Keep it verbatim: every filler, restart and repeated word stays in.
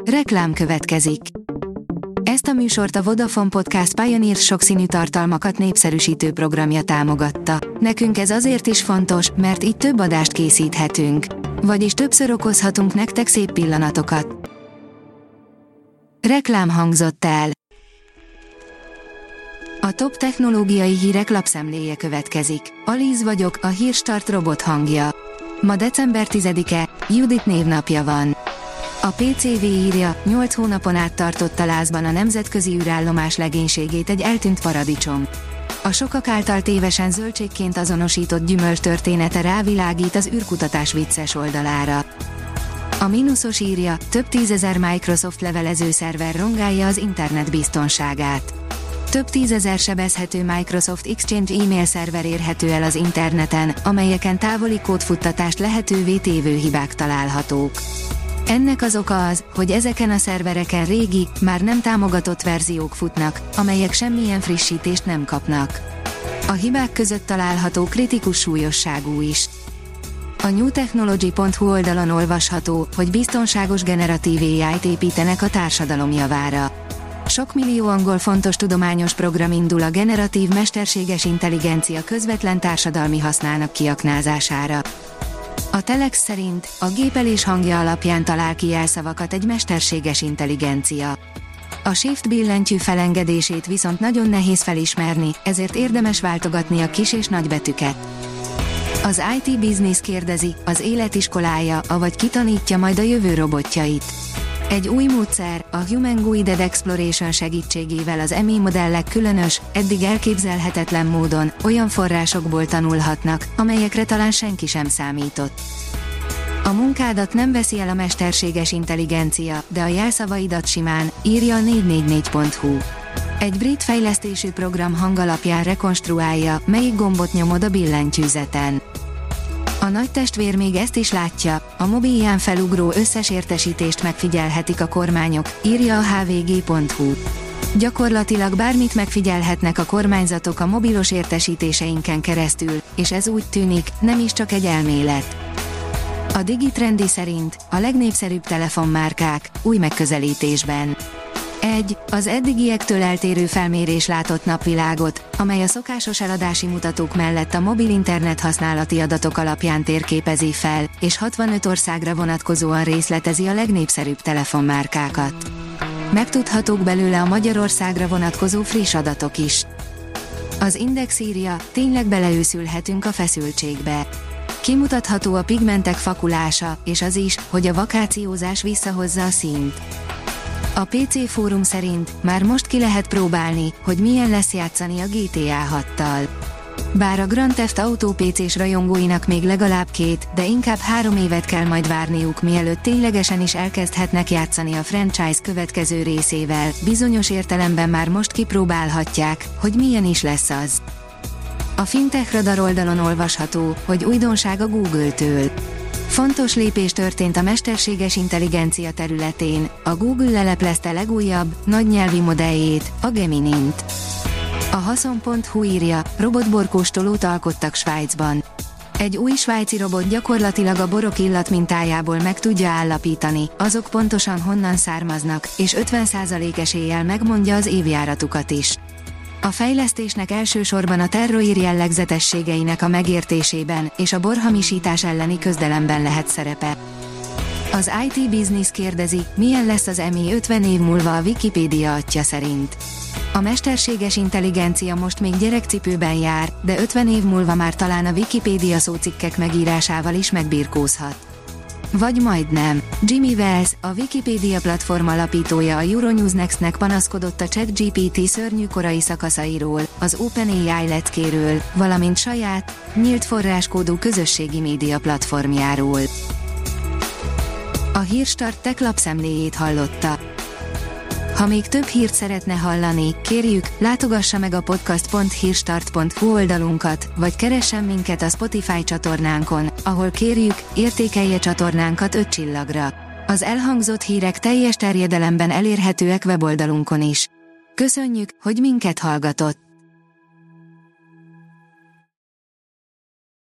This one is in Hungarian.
Reklám következik. Ezt a műsort a Vodafone Podcast Pioneer sokszínű tartalmakat népszerűsítő programja támogatta. Nekünk ez azért is fontos, mert így több adást készíthetünk. Vagyis többször okozhatunk nektek szép pillanatokat. Reklám hangzott el. A top technológiai hírek lapszemléje következik. Alíz vagyok, a Hírstart robot hangja. Ma december tizedike, Judit névnapja van. A pé cé vé írja, nyolc hónapon át tartotta lázban a nemzetközi űrállomás legénységét egy eltűnt paradicsom. A sokak által tévesen zöldségként azonosított gyümölcs története rávilágít az űrkutatás vicces oldalára. A mínuszos írja, több tízezer Microsoft levelező szerver rongálja az internet biztonságát. Több tízezer sebezhető Microsoft Exchange e-mail szerver érhető el az interneten, amelyeken távoli kódfuttatást lehetővé tévő hibák találhatók. Ennek az oka az, hogy ezeken a szervereken régi, már nem támogatott verziók futnak, amelyek semmilyen frissítést nem kapnak. A hibák között található kritikus súlyosságú is. A new technology pont hu oldalon olvasható, hogy biztonságos generatív á i-t építenek a társadalom javára. Sok millió angol fontos tudományos program indul a generatív mesterséges intelligencia közvetlen társadalmi hasznának kiaknázására. A Telex szerint a gépelés hangja alapján talál ki jelszavakat egy mesterséges intelligencia. A Shift billentyű felengedését viszont nagyon nehéz felismerni, ezért érdemes váltogatni a kis és nagy betűket. Az i té Business kérdezi, az életiskolája, avagy kitanítja majd a jövő robotjait. Egy új módszer, a Human Guided Exploration segítségével az em i modellek különös, eddig elképzelhetetlen módon olyan forrásokból tanulhatnak, amelyekre talán senki sem számított. A munkádat nem veszi el a mesterséges intelligencia, de a jelszavaidat simán, írja a négy négy négy pont hu. Egy brit fejlesztésű program hangalapján rekonstruálja, melyik gombot nyomod a billentyűzeten. A nagy testvér még ezt is látja, a mobilján felugró összes értesítést megfigyelhetik a kormányok, írja a há vé gé pont hu. Gyakorlatilag bármit megfigyelhetnek a kormányzatok a mobilos értesítéseinken keresztül, és ez úgy tűnik, nem is csak egy elmélet. A Digitrendi szerint a legnépszerűbb telefonmárkák új megközelítésben. egy. Az eddigiektől eltérő felmérés látott napvilágot, amely a szokásos eladási mutatók mellett a mobil internet használati adatok alapján térképezi fel, és hatvanöt országra vonatkozóan részletezi a legnépszerűbb telefonmárkákat. Megtudhatók belőle a Magyarországra vonatkozó friss adatok is. Az Index írja, tényleg beleőszülhetünk a feszültségbe. Kimutatható a pigmentek fakulása, és az is, hogy a vakációzás visszahozza a színt. A pé cé Fórum szerint már most ki lehet próbálni, hogy milyen lesz játszani a gé té á hattal. Bár a Grand Theft Auto pé cés rajongóinak még legalább két, de inkább három évet kell majd várniuk, mielőtt ténylegesen is elkezdhetnek játszani a franchise következő részével, bizonyos értelemben már most kipróbálhatják, hogy milyen is lesz az. A Fintech Radar oldalon olvasható, hogy újdonság a Google-től. Fontos lépés történt a mesterséges intelligencia területén, a Google leleplezte legújabb, nagy nyelvi modelljét, a Geminint. A haszon pont hu írja, robotborkóstolót alkottak Svájcban. Egy új svájci robot gyakorlatilag a borok illatmintájából meg tudja állapítani, azok pontosan honnan származnak, és ötven százalék eséllyel megmondja az évjáratukat is. A fejlesztésnek elsősorban a terroír jellegzetességeinek a megértésében és a borhamisítás elleni küzdelemben lehet szerepe. Az i té Business kérdezi, milyen lesz az em i ötven év múlva a Wikipédia atya szerint. A mesterséges intelligencia most még gyerekcipőben jár, de ötven év múlva már talán a Wikipédia szócikkek megírásával is megbirkózhat. Vagy majdnem. Jimmy Wales, a Wikipédia platform alapítója a Euronews Next-nek panaszkodott a ChatGPT szörnyű korai szakaszairól, az OpenAI leckéről, valamint saját, nyílt forráskódú közösségi média platformjáról. A Hírstart Tech lapszemléjét hallotta. Ha még több hírt szeretne hallani, kérjük, látogassa meg a podcast pont hírstart pont hu oldalunkat, vagy keressen minket a Spotify csatornánkon, ahol kérjük, értékelje csatornánkat öt csillagra. Az elhangzott hírek teljes terjedelemben elérhetőek weboldalunkon is. Köszönjük, hogy minket hallgatott!